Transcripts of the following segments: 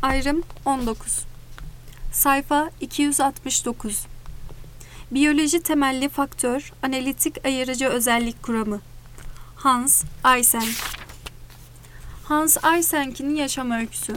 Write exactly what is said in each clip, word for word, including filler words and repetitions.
Ayrım on dokuz. Sayfa iki yüz altmış dokuz. Biyoloji temelli faktör, analitik ayırıcı özellik kuramı. Hans Eysenck. Hans Eysenck'in yaşam öyküsü.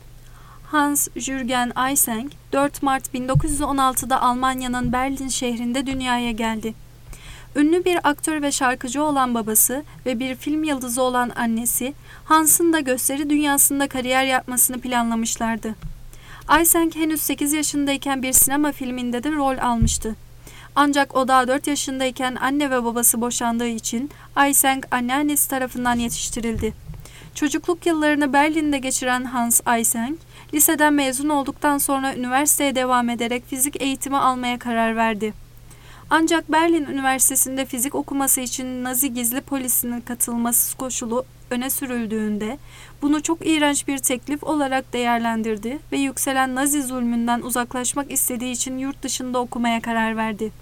Hans Jürgen Eysenck, dört Mart bin dokuz yüz on altıda Almanya'nın Berlin şehrinde dünyaya geldi. Ünlü bir aktör ve şarkıcı olan babası ve bir film yıldızı olan annesi, Hans'ın da gösteri dünyasında kariyer yapmasını planlamışlardı. Eysenck henüz sekiz yaşındayken bir sinema filminde de rol almıştı. Ancak o daha dört yaşındayken anne ve babası boşandığı için Eysenck anneannesi tarafından yetiştirildi. Çocukluk yıllarını Berlin'de geçiren Hans Eysenck, liseden mezun olduktan sonra üniversiteye devam ederek fizik eğitimi almaya karar verdi. Ancak Berlin Üniversitesi'nde fizik okuması için Nazi gizli polisinin katılması koşulu öne sürüldüğünde bunu çok iğrenç bir teklif olarak değerlendirdi ve yükselen Nazi zulmünden uzaklaşmak istediği için yurt dışında okumaya karar verdi.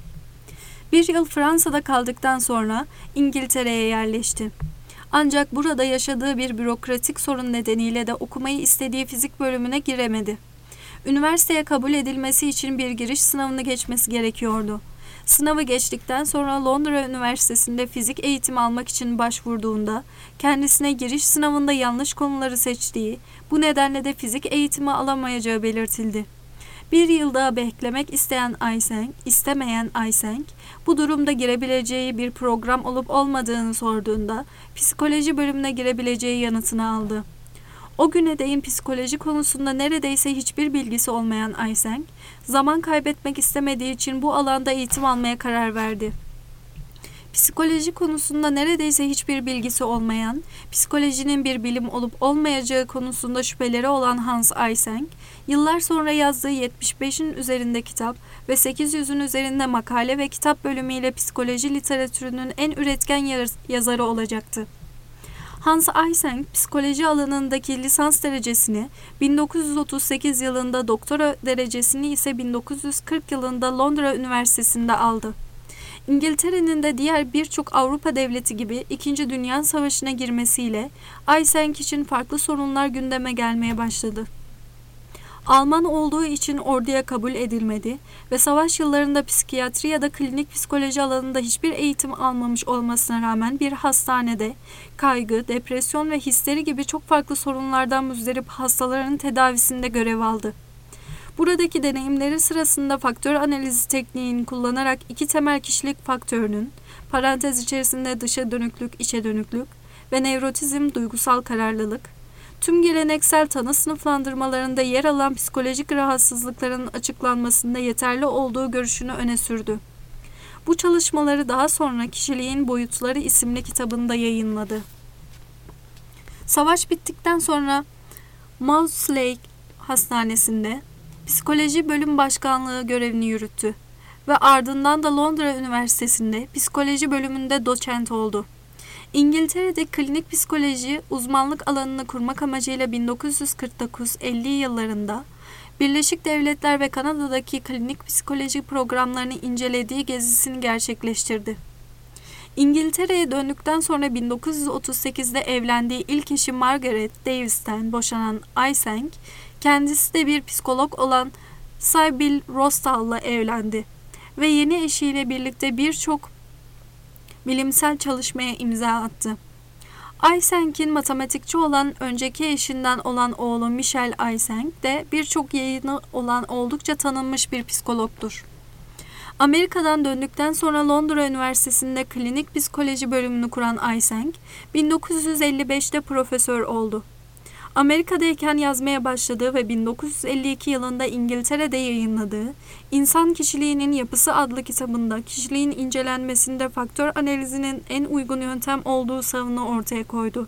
Bir yıl Fransa'da kaldıktan sonra İngiltere'ye yerleşti. Ancak burada yaşadığı bir bürokratik sorun nedeniyle de okumayı istediği fizik bölümüne giremedi. Üniversiteye kabul edilmesi için bir giriş sınavını geçmesi gerekiyordu. Sınavı geçtikten sonra Londra Üniversitesi'nde fizik eğitimi almak için başvurduğunda kendisine giriş sınavında yanlış konuları seçtiği, bu nedenle de fizik eğitimi alamayacağı belirtildi. Bir yıl daha beklemek isteyen Eysenck, istemeyen Eysenck, bu durumda girebileceği bir program olup olmadığını sorduğunda psikoloji bölümüne girebileceği yanıtını aldı. O güne değin psikoloji konusunda neredeyse hiçbir bilgisi olmayan Eysenck, zaman kaybetmek istemediği için bu alanda eğitim almaya karar verdi. Psikoloji konusunda neredeyse hiçbir bilgisi olmayan, psikolojinin bir bilim olup olmayacağı konusunda şüpheleri olan Hans Eysenck, yıllar sonra yazdığı yetmiş beşin üzerinde kitap ve sekiz yüzün üzerinde makale ve kitap bölümüyle psikoloji literatürünün en üretken yazarı olacaktı. Hans Eysenck, psikoloji alanındaki lisans derecesini bin dokuz yüz otuz sekiz yılında, doktora derecesini ise bin dokuz yüz kırk yılında Londra Üniversitesi'nde aldı. İngiltere'nin de diğer birçok Avrupa devleti gibi İkinci Dünya Savaşı'na girmesiyle Eysenck için farklı sorunlar gündeme gelmeye başladı. Alman olduğu için orduya kabul edilmedi ve savaş yıllarında psikiyatri ya da klinik psikoloji alanında hiçbir eğitim almamış olmasına rağmen bir hastanede kaygı, depresyon ve histeri gibi çok farklı sorunlardan muzdarip hastaların tedavisinde görev aldı. Buradaki deneyimleri sırasında faktör analizi tekniğini kullanarak iki temel kişilik faktörünün, parantez içerisinde dışa dönüklük, içe dönüklük ve nevrotizm, duygusal kararlılık, tüm geleneksel tanı sınıflandırmalarında yer alan psikolojik rahatsızlıkların açıklanmasında yeterli olduğu görüşünü öne sürdü. Bu çalışmaları daha sonra Kişiliğin Boyutları isimli kitabında yayınladı. Savaş bittikten sonra Maudsley Hastanesi'nde psikoloji bölüm başkanlığı görevini yürüttü ve ardından da Londra Üniversitesi'nde psikoloji bölümünde doçent oldu. İngiltere'de klinik psikoloji uzmanlık alanını kurmak amacıyla bin dokuz yüz kırk dokuz elli yıllarında Birleşik Devletler ve Kanada'daki klinik psikoloji programlarını incelediği gezisini gerçekleştirdi. İngiltere'ye döndükten sonra bin dokuz yüz otuz sekizde evlendiği ilk eşi Margaret Davis'ten boşanan Eysenck, kendisi de bir psikolog olan Sybil Rostall'la evlendi ve yeni eşiyle birlikte birçok bilimsel çalışmaya imza attı. Eysenck'in matematikçi olan önceki eşinden olan oğlu Michel Eysenck de birçok yayını olan oldukça tanınmış bir psikologdur. Amerika'dan döndükten sonra Londra Üniversitesi'nde klinik psikoloji bölümünü kuran Eysenck, bin dokuz yüz elli beşte profesör oldu. Amerika'dayken yazmaya başladığı ve bin dokuz yüz elli iki yılında İngiltere'de yayınladığı İnsan Kişiliğinin Yapısı adlı kitabında kişiliğin incelenmesinde faktör analizinin en uygun yöntem olduğu savını ortaya koydu.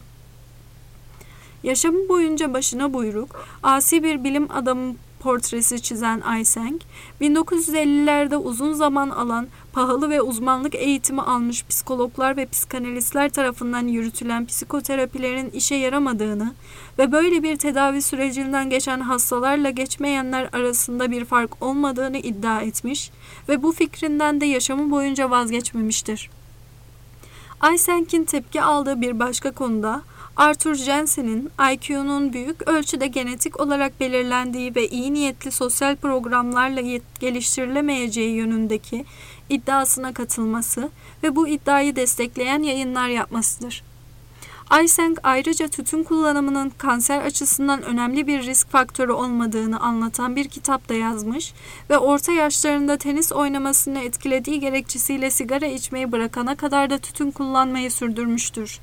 Yaşamı boyunca başına buyruk, asi bir bilim adamı portresi çizen Eysenck, bin dokuz yüz ellilerde uzun zaman alan, pahalı ve uzmanlık eğitimi almış psikologlar ve psikanalistler tarafından yürütülen psikoterapilerin işe yaramadığını ve böyle bir tedavi sürecinden geçen hastalarla geçmeyenler arasında bir fark olmadığını iddia etmiş ve bu fikrinden de yaşamı boyunca vazgeçmemiştir. Eysenck'in tepki aldığı bir başka konuda Arthur Jensen'in I Q'nun büyük ölçüde genetik olarak belirlendiği ve iyi niyetli sosyal programlarla geliştirilemeyeceği yönündeki iddiasına katılması ve bu iddiayı destekleyen yayınlar yapmasıdır. Eysenck ayrıca tütün kullanımının kanser açısından önemli bir risk faktörü olmadığını anlatan bir kitap da yazmış ve orta yaşlarında tenis oynamasını etkilediği gerekçesiyle sigara içmeyi bırakana kadar da tütün kullanmayı sürdürmüştür.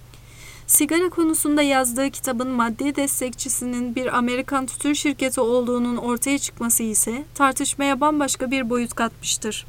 Sigara konusunda yazdığı kitabın maddi destekçisinin bir Amerikan tütün şirketi olduğunun ortaya çıkması ise tartışmaya bambaşka bir boyut katmıştır.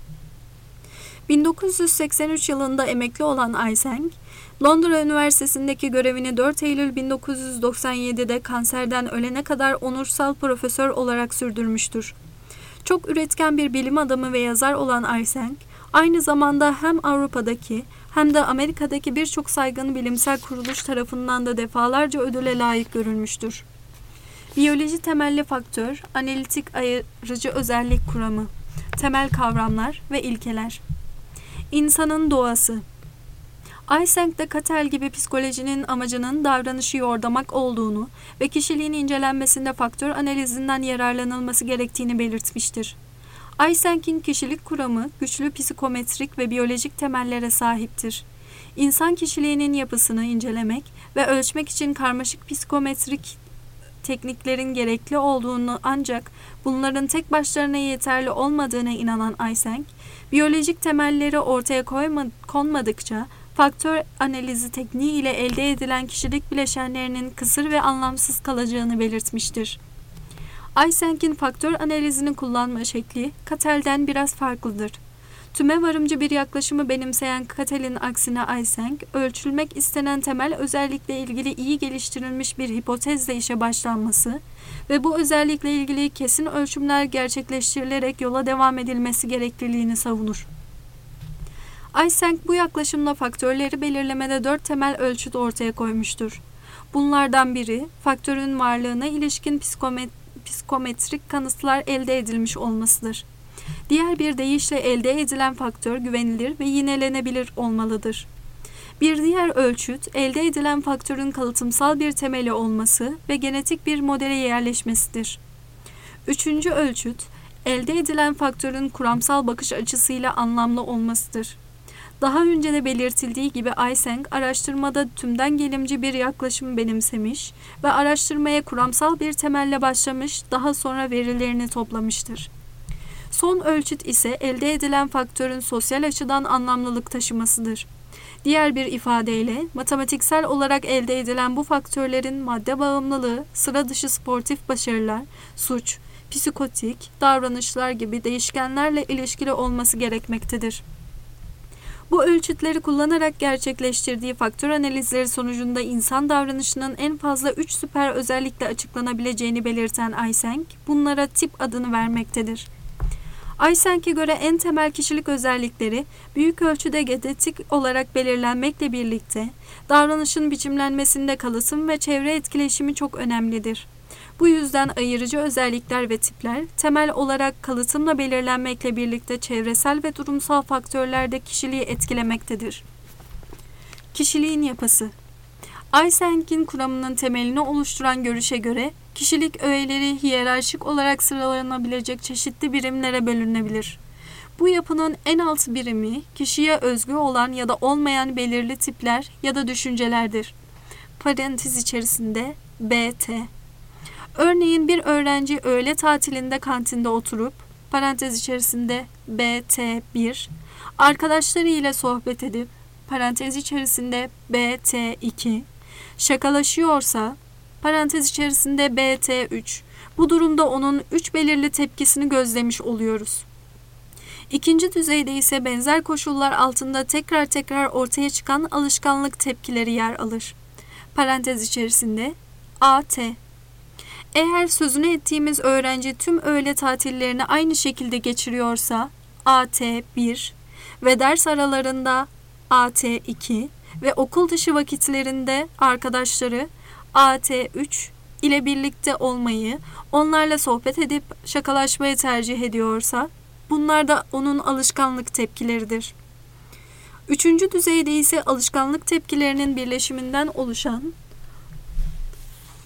bin dokuz yüz seksen üç yılında emekli olan Eysenck, Londra Üniversitesi'ndeki görevini dört Eylül bin dokuz yüz doksan yedi'de kanserden ölene kadar onursal profesör olarak sürdürmüştür. Çok üretken bir bilim adamı ve yazar olan Eysenck, aynı zamanda hem Avrupa'daki hem de Amerika'daki birçok saygın bilimsel kuruluş tarafından da defalarca ödüle layık görülmüştür. Biyoloji temelli faktör, analitik ayırıcı özellik kuramı, temel kavramlar ve ilkeler. İnsanın doğası. Eysenck de Cattell gibi psikolojinin amacının davranışı yordamak olduğunu ve kişiliğin incelenmesinde faktör analizinden yararlanılması gerektiğini belirtmiştir. Eysenck'in kişilik kuramı güçlü psikometrik ve biyolojik temellere sahiptir. İnsan kişiliğinin yapısını incelemek ve ölçmek için karmaşık psikometrik tekniklerin gerekli olduğunu ancak bunların tek başlarına yeterli olmadığına inanan Eysenck, biyolojik temelleri ortaya koyma, konmadıkça faktör analizi tekniği ile elde edilen kişilik bileşenlerinin kısır ve anlamsız kalacağını belirtmiştir. Eysenck'in faktör analizini kullanma şekli Cattell'den biraz farklıdır. Tüme varımcı bir yaklaşımı benimseyen Cattell'in aksine Eysenck, ölçülmek istenen temel özellikle ilgili iyi geliştirilmiş bir hipotezle işe başlanması ve bu özellikle ilgili kesin ölçümler gerçekleştirilerek yola devam edilmesi gerekliliğini savunur. Eysenck bu yaklaşımla faktörleri belirlemede dört temel ölçüt ortaya koymuştur. Bunlardan biri, faktörün varlığına ilişkin psikomet psikometrik kanıtlar elde edilmiş olmasıdır. Diğer bir deyişle elde edilen faktör güvenilir ve yinelenebilir olmalıdır. Bir diğer ölçüt, elde edilen faktörün kalıtımsal bir temeli olması ve genetik bir modele yerleşmesidir. Üçüncü ölçüt, elde edilen faktörün kuramsal bakış açısıyla anlamlı olmasıdır. Daha önce de belirtildiği gibi Eysenck araştırmada tümden gelimci bir yaklaşım benimsemiş ve araştırmaya kuramsal bir temelle başlamış, daha sonra verilerini toplamıştır. Son ölçüt ise elde edilen faktörün sosyal açıdan anlamlılık taşımasıdır. Diğer bir ifadeyle matematiksel olarak elde edilen bu faktörlerin madde bağımlılığı, sıra dışı sportif başarılar, suç, psikotik davranışlar gibi değişkenlerle ilişkili olması gerekmektedir. Bu ölçütleri kullanarak gerçekleştirdiği faktör analizleri sonucunda insan davranışının en fazla üç süper özellikle açıklanabileceğini belirten Eysenck, bunlara tip adını vermektedir. Eysenck'e göre en temel kişilik özellikleri büyük ölçüde genetik olarak belirlenmekle birlikte davranışın biçimlenmesinde kalıtım ve çevre etkileşimi çok önemlidir. Bu yüzden ayırıcı özellikler ve tipler temel olarak kalıtımla belirlenmekle birlikte çevresel ve durumsal faktörlerde kişiliği etkilemektedir. Kişiliğin yapısı. Eysenck'in kuramının temelini oluşturan görüşe göre kişilik öğeleri hiyerarşik olarak sıralanabilecek çeşitli birimlere bölünebilir. Bu yapının en alt birimi kişiye özgü olan ya da olmayan belirli tipler ya da düşüncelerdir. Parantez içerisinde B T. Örneğin bir öğrenci öğle tatilinde kantinde oturup, parantez içerisinde B T bir, arkadaşları ile sohbet edip, parantez içerisinde B T iki, şakalaşıyorsa, parantez içerisinde B T üç, bu durumda onun üç belirli tepkisini gözlemiş oluyoruz. İkinci düzeyde ise benzer koşullar altında tekrar tekrar ortaya çıkan alışkanlık tepkileri yer alır. Parantez içerisinde A T. Eğer sözünü ettiğimiz öğrenci tüm öğle tatillerini aynı şekilde geçiriyorsa A T bir ve ders aralarında A T iki ve okul dışı vakitlerinde arkadaşları A T üç ile birlikte olmayı, onlarla sohbet edip şakalaşmayı tercih ediyorsa bunlar da onun alışkanlık tepkileridir. Üçüncü düzeyde ise alışkanlık tepkilerinin birleşiminden oluşan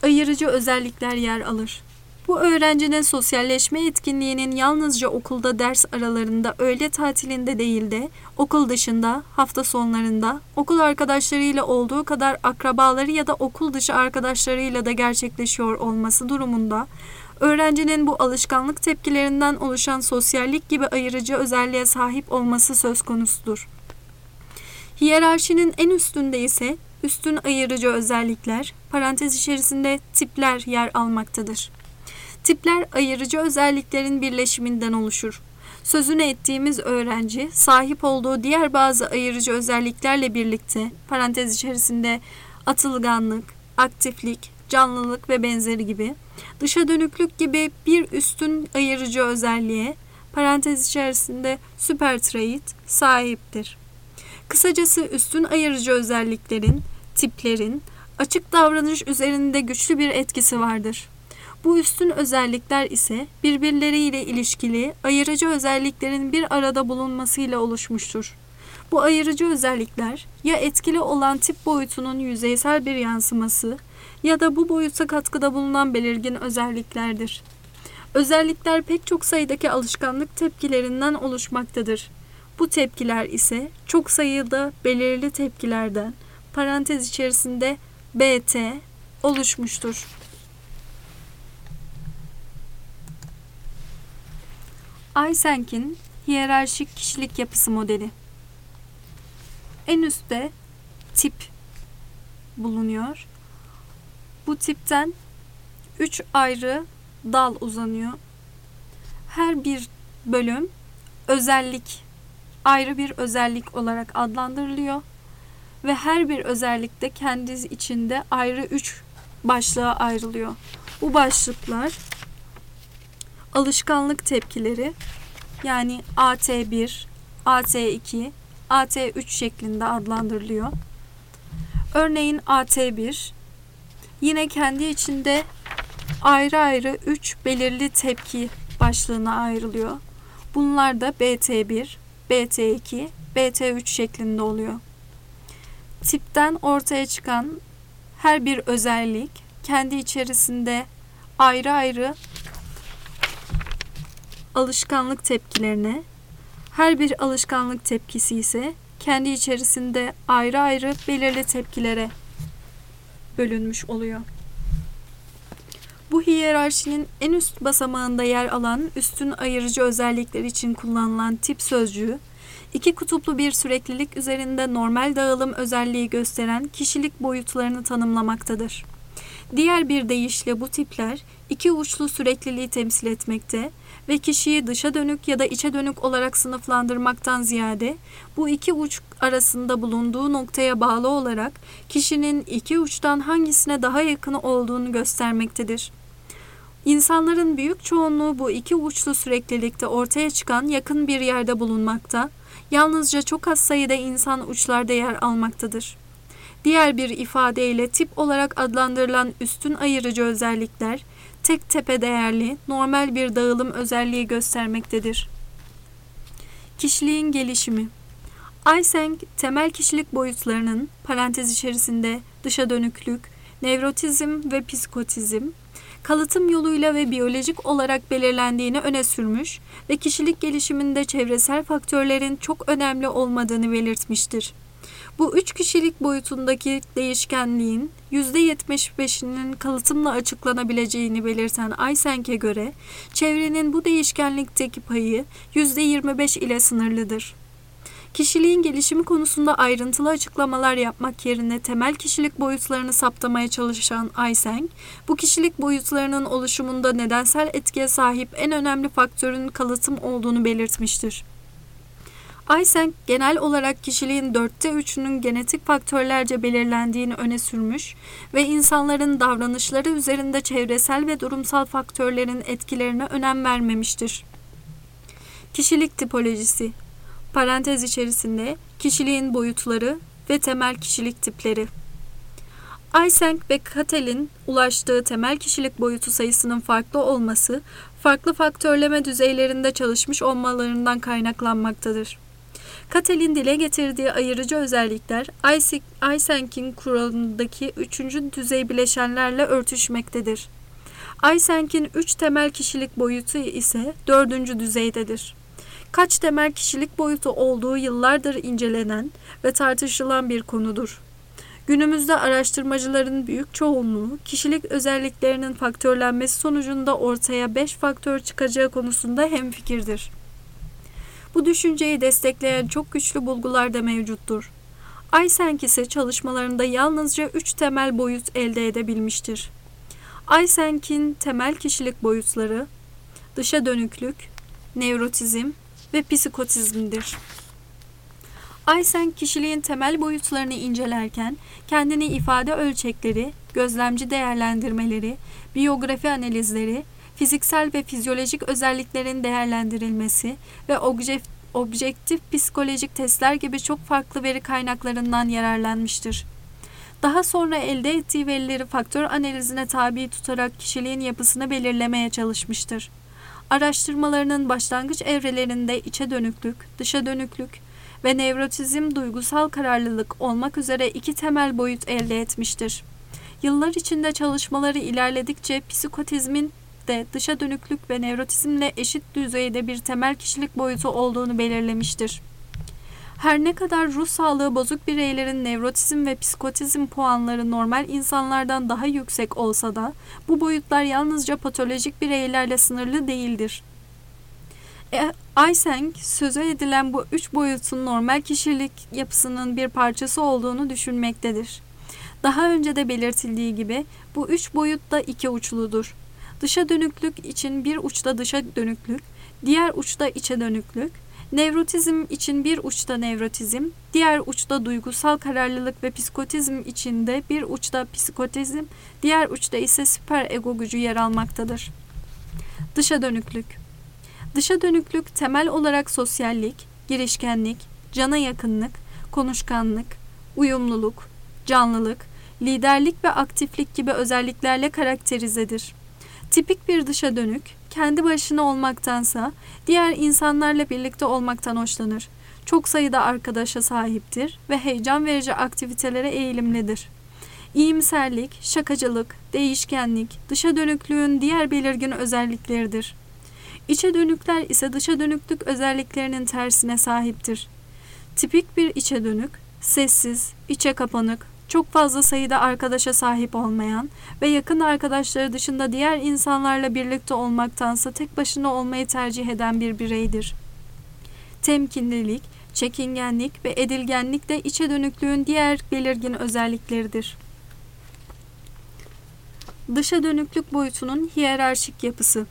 ayırıcı özellikler yer alır. Bu öğrencinin sosyalleşme etkinliğinin yalnızca okulda ders aralarında, öğle tatilinde değil de okul dışında, hafta sonlarında, okul arkadaşlarıyla olduğu kadar akrabaları ya da okul dışı arkadaşlarıyla da gerçekleşiyor olması durumunda, öğrencinin bu alışkanlık tepkilerinden oluşan sosyallik gibi ayırıcı özelliğe sahip olması söz konusudur. Hiyerarşinin en üstünde ise üstün ayırıcı özellikler, parantez içerisinde tipler yer almaktadır. Tipler ayırıcı özelliklerin birleşiminden oluşur. Sözünü ettiğimiz öğrenci, sahip olduğu diğer bazı ayırıcı özelliklerle birlikte, parantez içerisinde atılganlık, aktiflik, canlılık ve benzeri gibi, dışa dönüklük gibi bir üstün ayırıcı özelliğe, parantez içerisinde süper trait, sahiptir. Kısacası üstün ayırıcı özelliklerin, tiplerin, açık davranış üzerinde güçlü bir etkisi vardır. Bu üstün özellikler ise birbirleriyle ilişkili ayırıcı özelliklerin bir arada bulunmasıyla oluşmuştur. Bu ayırıcı özellikler ya etkili olan tip boyutunun yüzeysel bir yansıması ya da bu boyuta katkıda bulunan belirgin özelliklerdir. Özellikler pek çok sayıdaki alışkanlık tepkilerinden oluşmaktadır. Bu tepkiler ise çok sayıda belirli tepkilerden, parantez içerisinde B T oluşmuştur. Eysenk'in hiyerarşik kişilik yapısı modeli. En üstte tip bulunuyor. Bu tipten üç ayrı dal uzanıyor. Her bir bölüm özellik, ayrı bir özellik olarak adlandırılıyor ve her bir özellik de kendi içinde ayrı üç başlığa ayrılıyor. Bu başlıklar alışkanlık tepkileri, yani A T bir, A T iki, A T üç şeklinde adlandırılıyor. Örneğin A T bir yine kendi içinde ayrı ayrı üç belirli tepki başlığına ayrılıyor. Bunlar da B T bir, B T iki, B T üç şeklinde oluyor. Tipten ortaya çıkan her bir özellik kendi içerisinde ayrı ayrı alışkanlık tepkilerine, her bir alışkanlık tepkisi ise kendi içerisinde ayrı ayrı belirli tepkilere bölünmüş oluyor. Bu hiyerarşinin en üst basamağında yer alan üstün ayırıcı özellikler için kullanılan tip sözcüğü, iki kutuplu bir süreklilik üzerinde normal dağılım özelliği gösteren kişilik boyutlarını tanımlamaktadır. Diğer bir deyişle bu tipler iki uçlu sürekliliği temsil etmekte ve kişiyi dışa dönük ya da içe dönük olarak sınıflandırmaktan ziyade bu iki uç arasında bulunduğu noktaya bağlı olarak kişinin iki uçtan hangisine daha yakın olduğunu göstermektedir. İnsanların büyük çoğunluğu bu iki uçlu süreklilikte ortaya çıkan yakın bir yerde bulunmakta, yalnızca çok az sayıda insan uçlarda yer almaktadır. Diğer bir ifadeyle tip olarak adlandırılan üstün ayırıcı özellikler, tek tepe değerli, normal bir dağılım özelliği göstermektedir. Kişiliğin gelişimi. Eysenck, temel kişilik boyutlarının, parantez içerisinde dışa dönüklük, nevrotizm ve psikotizm, kalıtım yoluyla ve biyolojik olarak belirlendiğini öne sürmüş ve kişilik gelişiminde çevresel faktörlerin çok önemli olmadığını belirtmiştir. Bu üç kişilik boyutundaki değişkenliğin yüzde yetmiş beşinin kalıtımla açıklanabileceğini belirten Eysenck'e göre, çevrenin bu değişkenlikteki payı yüzde yirmi beş ile sınırlıdır. Kişiliğin gelişimi konusunda ayrıntılı açıklamalar yapmak yerine temel kişilik boyutlarını saptamaya çalışan Eysenck, bu kişilik boyutlarının oluşumunda nedensel etkiye sahip en önemli faktörün kalıtım olduğunu belirtmiştir. Eysenck, genel olarak kişiliğin dörtte üçünün genetik faktörlerce belirlendiğini öne sürmüş ve insanların davranışları üzerinde çevresel ve durumsal faktörlerin etkilerine önem vermemiştir. Kişilik tipolojisi, parantez içerisinde kişiliğin boyutları ve temel kişilik tipleri. Eysenck ve Catel'in ulaştığı temel kişilik boyutu sayısının farklı olması, farklı faktörleme düzeylerinde çalışmış olmalarından kaynaklanmaktadır. Catel'in dile getirdiği ayırıcı özellikler Eysenk'in kuralındaki üçüncü düzey bileşenlerle örtüşmektedir. Eysenk'in üç temel kişilik boyutu ise dördüncü düzeydedir. Kaç temel kişilik boyutu olduğu yıllardır incelenen ve tartışılan bir konudur. Günümüzde araştırmacıların büyük çoğunluğu kişilik özelliklerinin faktörlenmesi sonucunda ortaya beş faktör çıkacağı konusunda hemfikirdir. Bu düşünceyi destekleyen çok güçlü bulgular da mevcuttur. Eysenk ise çalışmalarında yalnızca üç temel boyut elde edebilmiştir. Eysenk'in temel kişilik boyutları dışa dönüklük, nevrotizm ve psikotizmdir. Eysenk kişiliğin temel boyutlarını incelerken kendini ifade ölçekleri, gözlemci değerlendirmeleri, biyografi analizleri, fiziksel ve fizyolojik özelliklerin değerlendirilmesi ve objektif psikolojik testler gibi çok farklı veri kaynaklarından yararlanmıştır. Daha sonra elde ettiği verileri faktör analizine tabi tutarak kişiliğin yapısını belirlemeye çalışmıştır. Araştırmalarının başlangıç evrelerinde içe dönüklük, dışa dönüklük ve nevrotizm duygusal kararlılık olmak üzere iki temel boyut elde etmiştir. Yıllar içinde çalışmaları ilerledikçe psikotizmin de dışa dönüklük ve nevrotizmle eşit düzeyde bir temel kişilik boyutu olduğunu belirlemiştir. Her ne kadar ruh sağlığı bozuk bireylerin nevrotizm ve psikotizm puanları normal insanlardan daha yüksek olsa da bu boyutlar yalnızca patolojik bireylerle sınırlı değildir. Eysenk, sözü edilen bu üç boyutun normal kişilik yapısının bir parçası olduğunu düşünmektedir. Daha önce de belirtildiği gibi bu üç boyut da iki uçludur. Dışa dönüklük için bir uçta dışa dönüklük, diğer uçta içe dönüklük, nevrotizm için bir uçta nevrotizm, diğer uçta duygusal kararlılık ve psikotizm için de bir uçta psikotizm, diğer uçta ise süper ego gücü yer almaktadır. Dışa dönüklük. Dışa dönüklük temel olarak sosyallik, girişkenlik, cana yakınlık, konuşkanlık, uyumluluk, canlılık, liderlik ve aktiflik gibi özelliklerle karakterizedir. Tipik bir dışa dönük, kendi başına olmaktansa diğer insanlarla birlikte olmaktan hoşlanır. Çok sayıda arkadaşa sahiptir ve heyecan verici aktivitelere eğilimlidir. İyimserlik, şakacılık, değişkenlik, dışa dönüklüğün diğer belirgin özellikleridir. İçe dönükler ise dışa dönüklük özelliklerinin tersine sahiptir. Tipik bir içe dönük, sessiz, içe kapanık, çok fazla sayıda arkadaşa sahip olmayan ve yakın arkadaşları dışında diğer insanlarla birlikte olmaktansa tek başına olmayı tercih eden bir bireydir. Temkinlilik, çekingenlik ve edilgenlik de içe dönüklüğün diğer belirgin özellikleridir. Dışa dönüklük boyutunun hiyerarşik yapısı.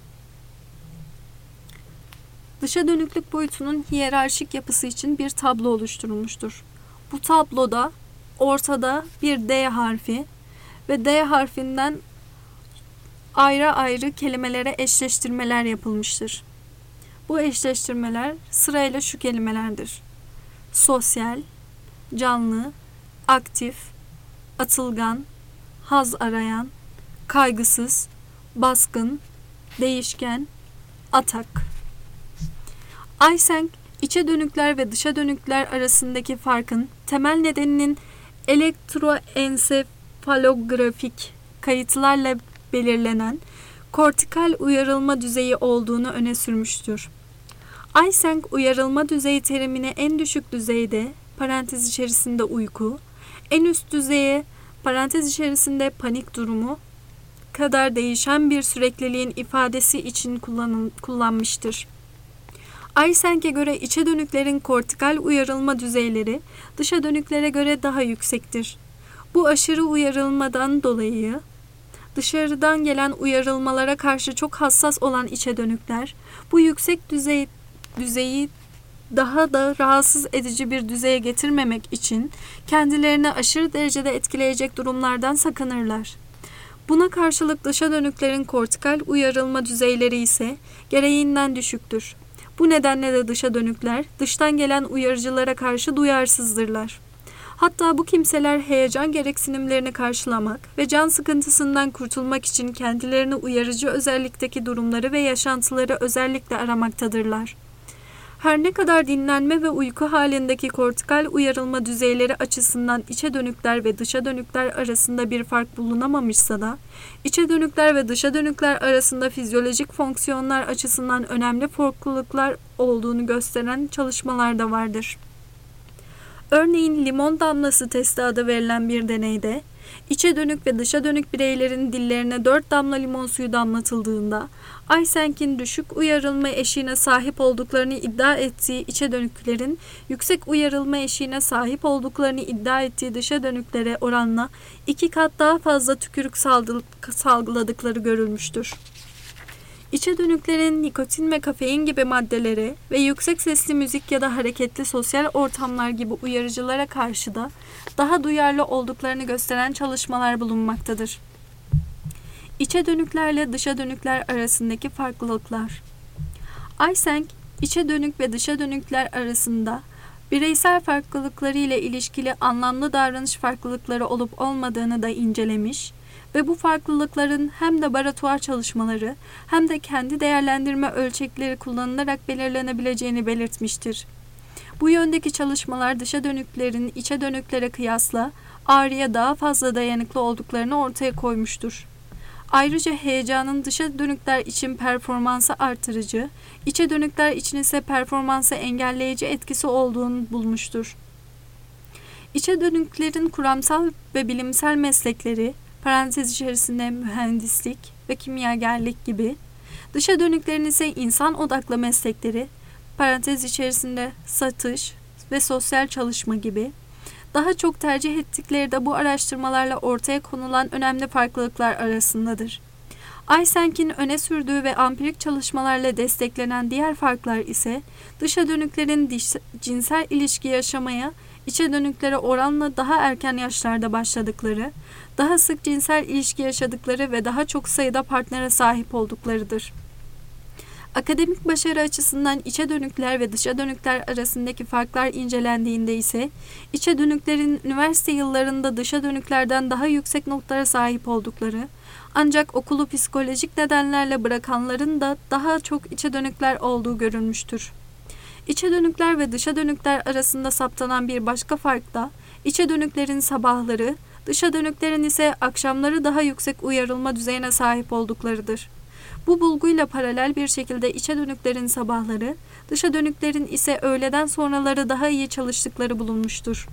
Dışa dönüklük boyutunun hiyerarşik yapısı için bir tablo oluşturulmuştur. Bu tabloda ortada bir D harfi ve D harfinden ayrı ayrı kelimelere eşleştirmeler yapılmıştır. Bu eşleştirmeler sırayla şu kelimelerdir: sosyal, canlı, aktif, atılgan, haz arayan, kaygısız, baskın, değişken, atak. Eysenk, içe dönükler ve dışa dönükler arasındaki farkın temel nedeninin elektroensefalografik kayıtlarla belirlenen kortikal uyarılma düzeyi olduğunu öne sürmüştür. Eysenk, uyarılma düzeyi terimini en düşük düzeyde, parantez içerisinde uyku, en üst düzeye, parantez içerisinde panik durumu kadar değişen bir sürekliliğin ifadesi için kullanın, kullanmıştır. Eysenk'e göre içe dönüklerin kortikal uyarılma düzeyleri dışa dönüklere göre daha yüksektir. Bu aşırı uyarılmadan dolayı dışarıdan gelen uyarılmalara karşı çok hassas olan içe dönükler bu yüksek düzey, düzeyi daha da rahatsız edici bir düzeye getirmemek için kendilerini aşırı derecede etkileyecek durumlardan sakınırlar. Buna karşılık dışa dönüklerin kortikal uyarılma düzeyleri ise gereğinden düşüktür. Bu nedenle de dışa dönükler dıştan gelen uyarıcılara karşı duyarsızdırlar. Hatta bu kimseler heyecan gereksinimlerini karşılamak ve can sıkıntısından kurtulmak için kendilerini uyarıcı özellikteki durumları ve yaşantıları özellikle aramaktadırlar. Her ne kadar dinlenme ve uyku halindeki kortikal uyarılma düzeyleri açısından içe dönükler ve dışa dönükler arasında bir fark bulunamamışsa da, içe dönükler ve dışa dönükler arasında fizyolojik fonksiyonlar açısından önemli farklılıklar olduğunu gösteren çalışmalar da vardır. Örneğin limon damlası testi adı verilen bir deneyde, içe dönük ve dışa dönük bireylerin dillerine dört damla limon suyu damlatıldığında, Eysenk'in düşük uyarılma eşiğine sahip olduklarını iddia ettiği içe dönüklerin, yüksek uyarılma eşiğine sahip olduklarını iddia ettiği dışa dönüklere oranla iki kat daha fazla tükürük salgıladıkları görülmüştür. İçe dönüklerin nikotin ve kafein gibi maddelere ve yüksek sesli müzik ya da hareketli sosyal ortamlar gibi uyarıcılara karşı da daha duyarlı olduklarını gösteren çalışmalar bulunmaktadır. İçe dönüklerle dışa dönükler arasındaki farklılıklar. Eysenck, içe dönük ve dışa dönükler arasında bireysel farklılıkları ile ilişkili anlamlı davranış farklılıkları olup olmadığını da incelemiş ve bu farklılıkların hem laboratuvar çalışmaları hem de kendi değerlendirme ölçekleri kullanılarak belirlenebileceğini belirtmiştir. Bu yöndeki çalışmalar dışa dönüklerin içe dönüklere kıyasla ağrıya daha fazla dayanıklı olduklarını ortaya koymuştur. Ayrıca heyecanın dışa dönükler için performansı artırıcı, içe dönükler için ise performansı engelleyici etkisi olduğunu bulmuştur. İçe dönüklerin kuramsal ve bilimsel meslekleri, parantez içerisinde mühendislik ve kimyagerlik gibi, dışa dönüklerin ise insan odaklı meslekleri, parantez içerisinde satış ve sosyal çalışma gibi, daha çok tercih ettikleri de bu araştırmalarla ortaya konulan önemli farklılıklar arasındadır. Eysenck'in öne sürdüğü ve empirik çalışmalarla desteklenen diğer farklar ise dışa dönüklerin diş, cinsel ilişki yaşamaya içe dönüklere oranla daha erken yaşlarda başladıkları, daha sık cinsel ilişki yaşadıkları ve daha çok sayıda partnere sahip olduklarıdır. Akademik başarı açısından içe dönükler ve dışa dönükler arasındaki farklar incelendiğinde ise içe dönüklerin üniversite yıllarında dışa dönüklerden daha yüksek notlara sahip oldukları, ancak okulu psikolojik nedenlerle bırakanların da daha çok içe dönükler olduğu görülmüştür. İçe dönükler ve dışa dönükler arasında saptanan bir başka fark da içe dönüklerin sabahları, dışa dönüklerin ise akşamları daha yüksek uyarılma düzeyine sahip olduklarıdır. Bu bulguyla paralel bir şekilde içe dönüklerin sabahları, dışa dönüklerin ise öğleden sonraları daha iyi çalıştıkları bulunmuştur.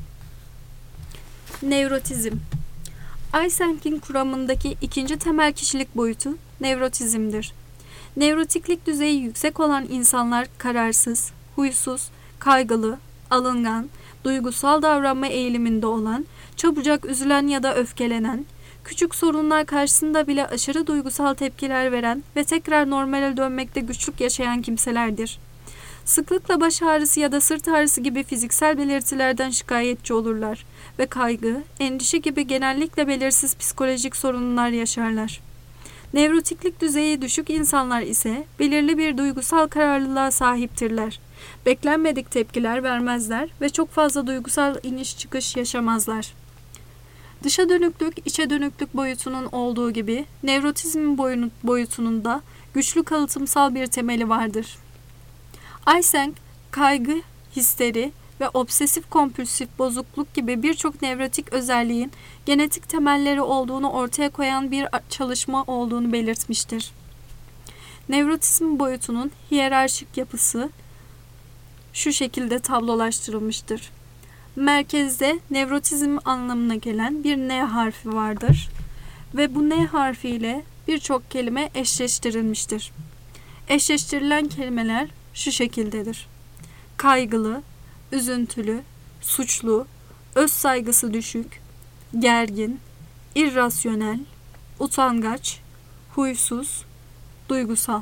Nevrotizm. Eysenck'in kuramındaki ikinci temel kişilik boyutu nevrotizmdir. Nevrotiklik düzeyi yüksek olan insanlar kararsız, huysuz, kaygılı, alıngan, duygusal davranma eğiliminde olan, çabucak üzülen ya da öfkelenen, küçük sorunlar karşısında bile aşırı duygusal tepkiler veren ve tekrar normale dönmekte güçlük yaşayan kimselerdir. Sıklıkla baş ağrısı ya da sırt ağrısı gibi fiziksel belirtilerden şikayetçi olurlar ve kaygı, endişe gibi genellikle belirsiz psikolojik sorunlar yaşarlar. Nevrotiklik düzeyi düşük insanlar ise belirli bir duygusal kararlılığa sahiptirler. Beklenmedik tepkiler vermezler ve çok fazla duygusal iniş çıkış yaşamazlar. Dışa dönüklük, içe dönüklük boyutunun olduğu gibi nevrotizmin boyutunun da güçlü kalıtımsal bir temeli vardır. Eysenck, kaygı, histeri ve obsesif kompulsif bozukluk gibi birçok nevrotik özelliğin genetik temelleri olduğunu ortaya koyan bir çalışma olduğunu belirtmiştir. Nevrotizm boyutunun hiyerarşik yapısı şu şekilde tablolaştırılmıştır. Merkezde nevrotizm anlamına gelen bir N harfi vardır ve bu N harfiyle birçok kelime eşleştirilmiştir. Eşleştirilen kelimeler şu şekildedir: kaygılı, üzüntülü, suçlu, öz saygısı düşük, gergin, irrasyonel, utangaç, huysuz, duygusal.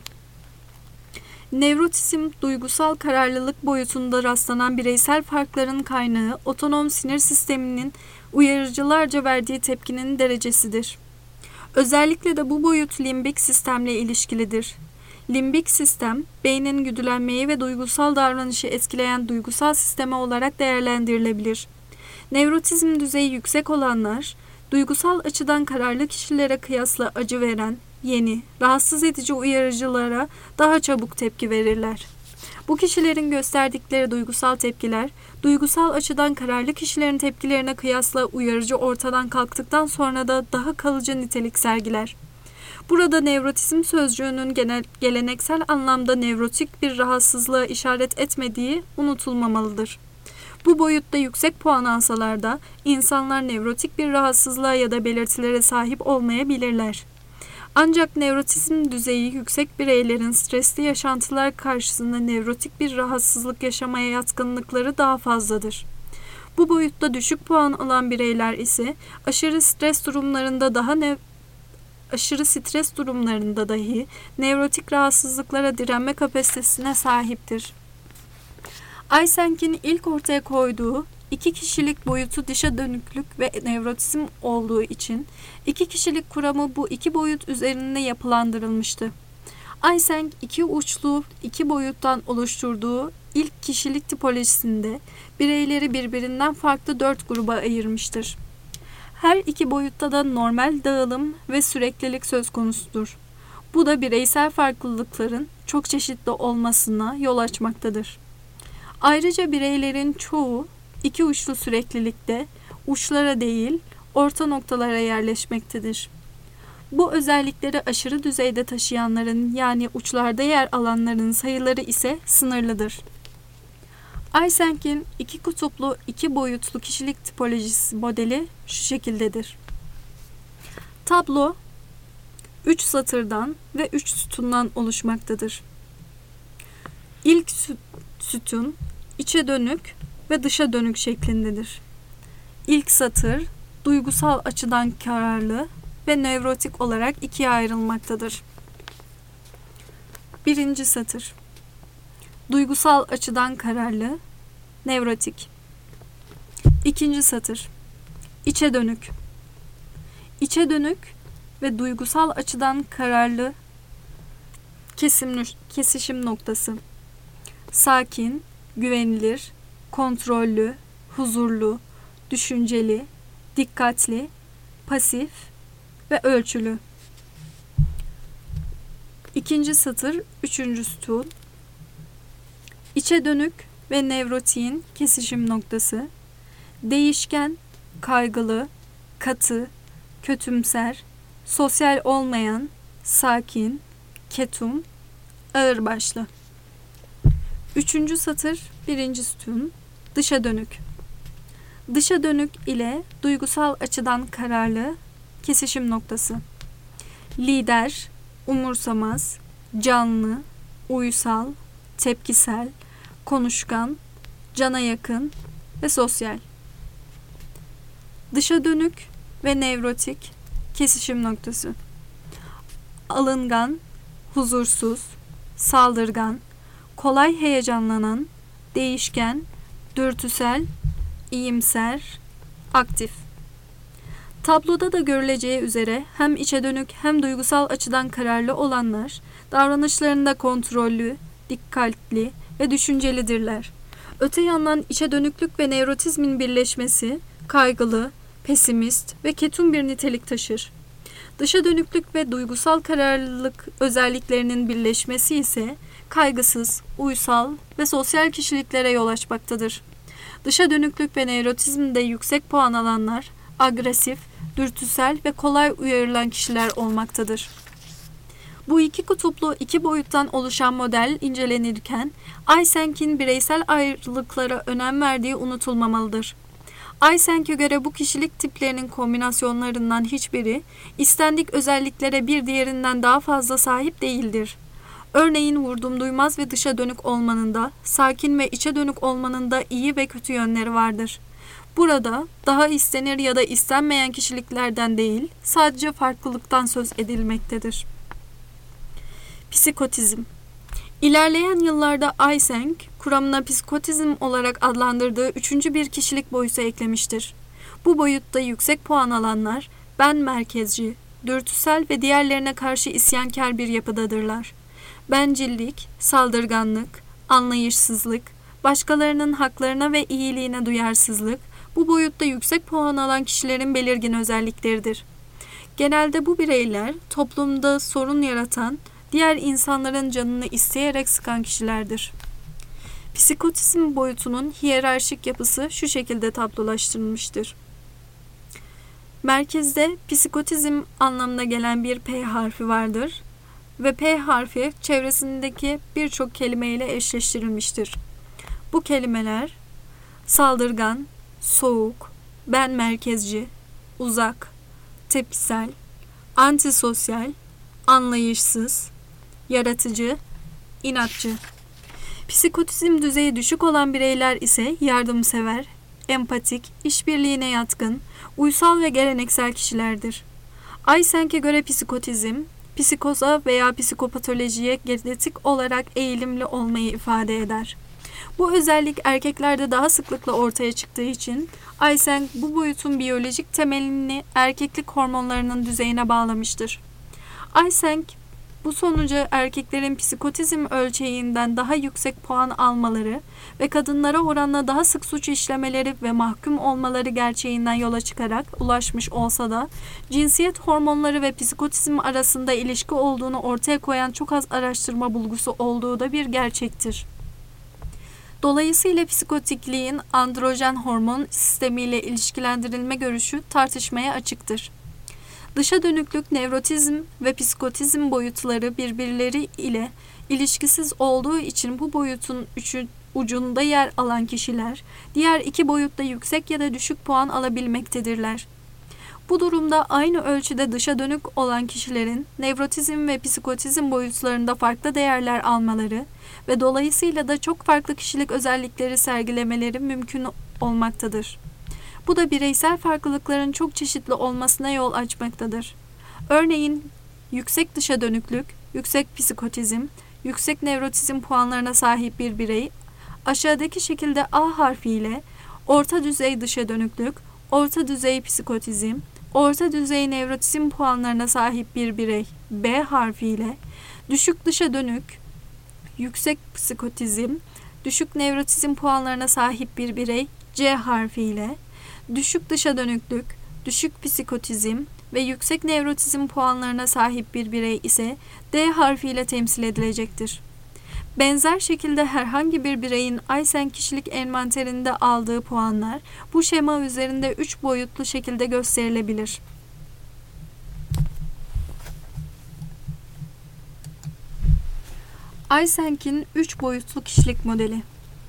Nevrotizm, duygusal kararlılık boyutunda rastlanan bireysel farkların kaynağı otonom sinir sisteminin uyarıcılarca verdiği tepkinin derecesidir. Özellikle de bu boyut limbik sistemle ilişkilidir. Limbik sistem, beynin güdülenmeyi ve duygusal davranışı etkileyen duygusal sisteme olarak değerlendirilebilir. Nevrotizm düzeyi yüksek olanlar, duygusal açıdan kararlı kişilere kıyasla acı veren, yeni, rahatsız edici uyarıcılara daha çabuk tepki verirler. Bu kişilerin gösterdikleri duygusal tepkiler, duygusal açıdan kararlı kişilerin tepkilerine kıyasla uyarıcı ortadan kalktıktan sonra da daha kalıcı nitelik sergiler. Burada nevrotizm sözcüğünün genel, geleneksel anlamda nevrotik bir rahatsızlığa işaret etmediği unutulmamalıdır. Bu boyutta yüksek puan alsalar da insanlar nevrotik bir rahatsızlığa ya da belirtilere sahip olmayabilirler. Ancak nevrotizm düzeyi yüksek bireylerin stresli yaşantılar karşısında nevrotik bir rahatsızlık yaşamaya yatkınlıkları daha fazladır. Bu boyutta düşük puan alan bireyler ise aşırı stres durumlarında daha nev aşırı stres durumlarında dahi nevrotik rahatsızlıklara direnme kapasitesine sahiptir. Eysenk'in ilk ortaya koyduğu iki kişilik boyutu dışa dönüklük ve nevrotizm olduğu için iki kişilik kuramı bu iki boyut üzerinde yapılandırılmıştı. Eysenk iki uçlu iki boyuttan oluşturduğu ilk kişilik tipolojisinde bireyleri birbirinden farklı dört gruba ayırmıştır. Her iki boyutta da normal dağılım ve süreklilik söz konusudur. Bu da bireysel farklılıkların çok çeşitli olmasına yol açmaktadır. Ayrıca bireylerin çoğu iki uçlu süreklilikte uçlara değil orta noktalara yerleşmektedir. Bu özellikleri aşırı düzeyde taşıyanların yani uçlarda yer alanların sayıları ise sınırlıdır. Eysenk'in iki kutuplu iki boyutlu kişilik tipolojisi modeli şu şekildedir. Tablo üç satırdan ve üç sütundan oluşmaktadır. İlk sütun içe dönük ve dışa dönük şeklindedir. İlk satır duygusal açıdan kararlı ve nevrotik olarak ikiye ayrılmaktadır. Birinci satır duygusal açıdan kararlı, nevrotik. İkinci satır içe dönük. İçe dönük ve duygusal açıdan kararlı kesim, kesişim noktası. Sakin, güvenilir, kontrollü, huzurlu, düşünceli, dikkatli, pasif ve ölçülü. İkinci satır, üçüncü sütun. İçe dönük ve nevrotiğin kesişim noktası. Değişken, kaygılı, katı, kötümser, sosyal olmayan, sakin, ketum, ağırbaşlı. Üçüncü satır, birinci sütun, dışa dönük. Dışa dönük ile duygusal açıdan kararlı, kesişim noktası. Lider, umursamaz, canlı, uysal, tepkisel, konuşkan, cana yakın ve sosyal. Dışa dönük ve nevrotik, kesişim noktası. Alıngan, huzursuz, saldırgan, kolay heyecanlanan, değişken, dürtüsel, iyimser, aktif. Tabloda da görüleceği üzere hem içe dönük hem duygusal açıdan kararlı olanlar, davranışlarında kontrollü, dikkatli ve düşüncelidirler. Öte yandan içe dönüklük ve nevrotizmin birleşmesi, kaygılı, pesimist ve ketum bir nitelik taşır. Dışa dönüklük ve duygusal kararlılık özelliklerinin birleşmesi ise kaygısız, uysal ve sosyal kişiliklere yol açmaktadır. Dışa dönüklük ve nevrotizmde yüksek puan alanlar, agresif, dürtüsel ve kolay uyarılan kişiler olmaktadır. Bu iki kutuplu iki boyuttan oluşan model incelenirken Eysenk'in bireysel ayrılıklara önem verdiği unutulmamalıdır. Eysenk'e göre bu kişilik tiplerinin kombinasyonlarından hiçbiri istendik özelliklere bir diğerinden daha fazla sahip değildir. Örneğin vurdum duymaz ve dışa dönük olmanın da, sakin ve içe dönük olmanın da iyi ve kötü yönleri vardır. Burada daha istenir ya da istenmeyen kişiliklerden değil, sadece farklılıktan söz edilmektedir. Psikotizm. İlerleyen yıllarda Eysenk, kuramına psikotizm olarak adlandırdığı üçüncü bir kişilik boyutu eklemiştir. Bu boyutta yüksek puan alanlar, ben merkezci, dürtüsel ve diğerlerine karşı isyankar bir yapıdadırlar. Bencillik, saldırganlık, anlayışsızlık, başkalarının haklarına ve iyiliğine duyarsızlık, bu boyutta yüksek puan alan kişilerin belirgin özellikleridir. Genelde bu bireyler toplumda sorun yaratan, diğer insanların canını isteyerek sıkan kişilerdir. Psikotizm boyutunun hiyerarşik yapısı şu şekilde tablolaştırılmıştır. Merkezde psikotizm anlamına gelen bir P harfi vardır ve P harfi çevresindeki birçok kelimeyle eşleştirilmiştir. Bu kelimeler saldırgan, soğuk, ben merkezci, uzak, tepkisel, antisosyal, anlayışsız, yaratıcı, inatçı. Psikotizm düzeyi düşük olan bireyler ise yardımsever, empatik, işbirliğine yatkın, uysal ve geleneksel kişilerdir. Eysenk'e göre psikotizm, psikoza veya psikopatolojiye genetik olarak eğilimli olmayı ifade eder. Bu özellik erkeklerde daha sıklıkla ortaya çıktığı için Eysenk bu boyutun biyolojik temelini erkeklik hormonlarının düzeyine bağlamıştır. Eysenk bu sonuca erkeklerin psikotizm ölçeğinden daha yüksek puan almaları ve kadınlara oranla daha sık suç işlemeleri ve mahkum olmaları gerçeğinden yola çıkarak ulaşmış olsa da cinsiyet hormonları ve psikotizm arasında ilişki olduğunu ortaya koyan çok az araştırma bulgusu olduğu da bir gerçektir. Dolayısıyla psikotikliğin androjen hormon sistemiyle ilişkilendirilme görüşü tartışmaya açıktır. Dışa dönüklük, nevrotizm ve psikotizm boyutları birbirleri ile ilişkisiz olduğu için bu boyutun üçü, ucunda yer alan kişiler, diğer iki boyutta yüksek ya da düşük puan alabilmektedirler. Bu durumda aynı ölçüde dışa dönük olan kişilerin nevrotizm ve psikotizm boyutlarında farklı değerler almaları ve dolayısıyla da çok farklı kişilik özellikleri sergilemeleri mümkün olmaktadır. Bu da bireysel farklılıkların çok çeşitli olmasına yol açmaktadır. Örneğin yüksek dışa dönüklük, yüksek psikotizm, yüksek nevrotizm puanlarına sahip bir birey aşağıdaki şekilde A harfiyle orta düzey dışa dönüklük, orta düzey psikotizm, orta düzey nevrotizm puanlarına sahip bir birey B harfiyle düşük dışa dönük, yüksek psikotizm, düşük nevrotizm puanlarına sahip bir birey C harfiyle düşük dışa dönüklük, düşük psikotizm ve yüksek nevrotizm puanlarına sahip bir birey ise D harfiyle temsil edilecektir. Benzer şekilde herhangi bir bireyin Eysenk kişilik envanterinde aldığı puanlar bu şema üzerinde üç boyutlu şekilde gösterilebilir. Eysenk'in üç boyutlu kişilik modeli.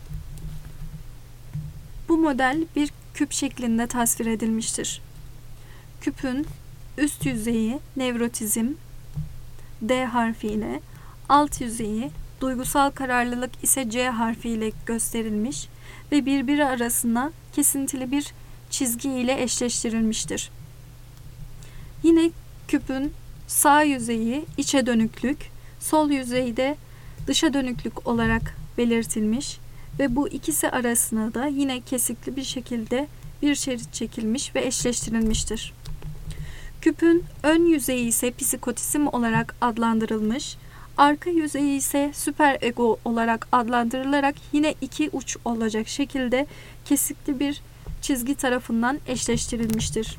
Bu model bir küp şeklinde tasvir edilmiştir. Küpün üst yüzeyi nevrotizm D harfiyle, alt yüzeyi duygusal kararlılık ise C harfiyle gösterilmiş ve birbiri arasına kesintili bir çizgi ile eşleştirilmiştir. Yine küpün sağ yüzeyi içe dönüklük, sol yüzeyi de dışa dönüklük olarak belirtilmiş ve bu ikisi arasına da yine kesikli bir şekilde bir şerit çekilmiş ve eşleştirilmiştir. Küpün ön yüzeyi ise psikotizm olarak adlandırılmış, arka yüzeyi ise süperego olarak adlandırılarak yine iki uç olacak şekilde kesikli bir çizgi tarafından eşleştirilmiştir.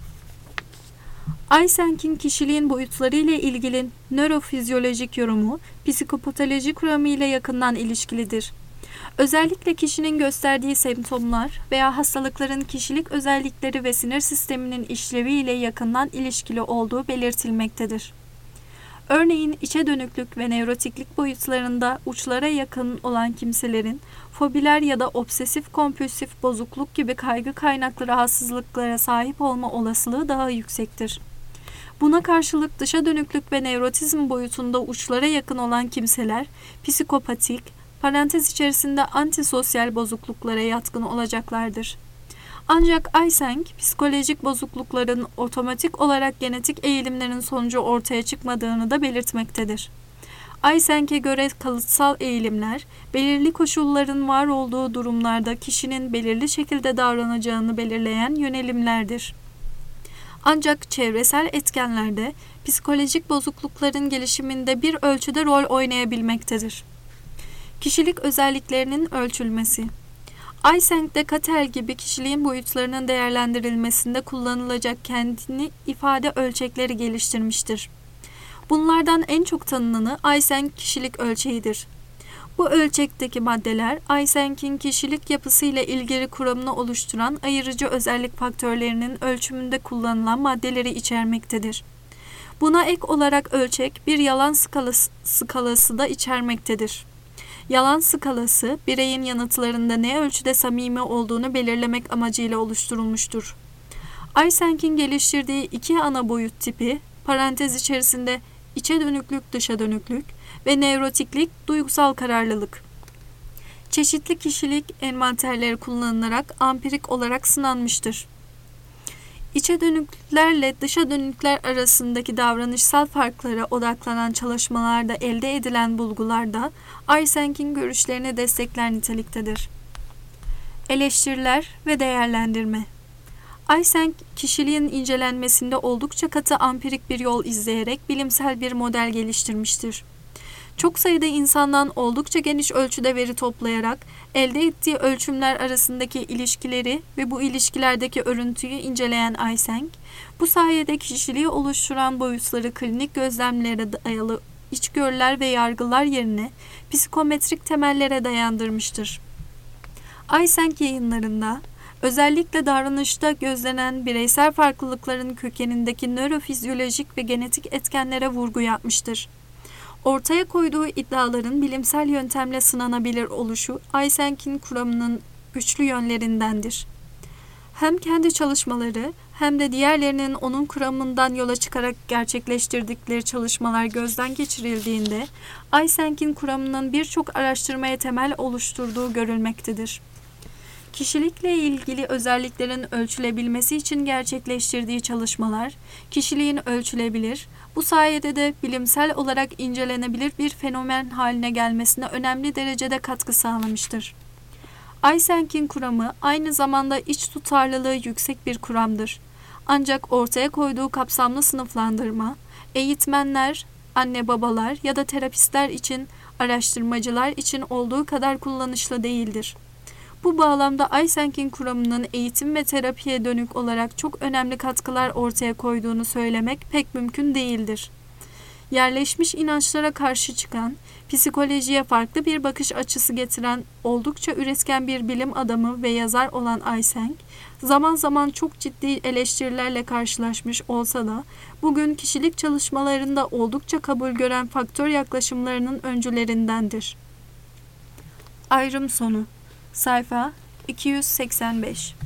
Eysenk'in kişiliğin boyutları ile ilgili nörofizyolojik yorumu psikopatoloji kuramı ile yakından ilişkilidir. Özellikle kişinin gösterdiği semptomlar veya hastalıkların kişilik özellikleri ve sinir sisteminin işlevi ile yakından ilişkili olduğu belirtilmektedir. Örneğin içe dönüklük ve nevrotiklik boyutlarında uçlara yakın olan kimselerin fobiler ya da obsesif kompulsif bozukluk gibi kaygı kaynaklı rahatsızlıklara sahip olma olasılığı daha yüksektir. Buna karşılık dışa dönüklük ve nevrotizm boyutunda uçlara yakın olan kimseler psikopatik, parantez içerisinde antisosyal bozukluklara yatkın olacaklardır. Ancak Eysenk, psikolojik bozuklukların otomatik olarak genetik eğilimlerin sonucu ortaya çıkmadığını da belirtmektedir. Eysenk'e göre kalıtsal eğilimler, belirli koşulların var olduğu durumlarda kişinin belirli şekilde davranacağını belirleyen yönelimlerdir. Ancak çevresel etkenlerde psikolojik bozuklukların gelişiminde bir ölçüde rol oynayabilmektedir. Kişilik özelliklerinin ölçülmesi. Eysenk'te Cattell gibi kişiliğin boyutlarının değerlendirilmesinde kullanılacak kendini ifade ölçekleri geliştirmiştir. Bunlardan en çok tanınanı Eysenk kişilik ölçeğidir. Bu ölçekteki maddeler Eysenk'in kişilik yapısıyla ilgili kuramını oluşturan ayırıcı özellik faktörlerinin ölçümünde kullanılan maddeleri içermektedir. Buna ek olarak ölçek bir yalan skalası, skalası da içermektedir. Yalan skalası, bireyin yanıtlarında ne ölçüde samimi olduğunu belirlemek amacıyla oluşturulmuştur. Eysenk'in geliştirdiği iki ana boyut tipi, parantez içerisinde içe dönüklük, dışa dönüklük ve nevrotiklik, duygusal kararlılık. Çeşitli kişilik envanterleri kullanılarak ampirik olarak sınanmıştır. İçe dönüklüklerle dışa dönüklükler arasındaki davranışsal farklara odaklanan çalışmalarda elde edilen bulgularda Eysenk'in görüşlerini destekler niteliktedir. Eleştiriler ve değerlendirme. Eysenk, kişiliğin incelenmesinde oldukça katı ampirik bir yol izleyerek bilimsel bir model geliştirmiştir. Çok sayıda insandan oldukça geniş ölçüde veri toplayarak elde ettiği ölçümler arasındaki ilişkileri ve bu ilişkilerdeki örüntüyü inceleyen Eysenk, bu sayede kişiliği oluşturan boyutları klinik gözlemlere dayalı içgörüler ve yargılar yerine psikometrik temellere dayandırmıştır. Eysenk yayınlarında özellikle davranışta gözlenen bireysel farklılıkların kökenindeki nörofizyolojik ve genetik etkenlere vurgu yapmıştır. Ortaya koyduğu iddiaların bilimsel yöntemle sınanabilir oluşu Eysenk'in kuramının güçlü yönlerindendir. Hem kendi çalışmaları hem de diğerlerinin onun kuramından yola çıkarak gerçekleştirdikleri çalışmalar gözden geçirildiğinde Eysenk'in kuramının birçok araştırmaya temel oluşturduğu görülmektedir. Kişilikle ilgili özelliklerin ölçülebilmesi için gerçekleştirdiği çalışmalar, kişiliğin ölçülebilir, bu sayede de bilimsel olarak incelenebilir bir fenomen haline gelmesine önemli derecede katkı sağlamıştır. Eysenk'in kuramı aynı zamanda iç tutarlılığı yüksek bir kuramdır. Ancak ortaya koyduğu kapsamlı sınıflandırma, eğitmenler, anne babalar ya da terapistler için, araştırmacılar için olduğu kadar kullanışlı değildir. Bu bağlamda Eysenk'in kuramının eğitim ve terapiye dönük olarak çok önemli katkılar ortaya koyduğunu söylemek pek mümkün değildir. Yerleşmiş inançlara karşı çıkan, psikolojiye farklı bir bakış açısı getiren oldukça üretken bir bilim adamı ve yazar olan Eysenk, zaman zaman çok ciddi eleştirilerle karşılaşmış olsa da, bugün kişilik çalışmalarında oldukça kabul gören faktör yaklaşımlarının öncülerindendir. Ayrım sonu. Sayfa iki yüz seksen beş.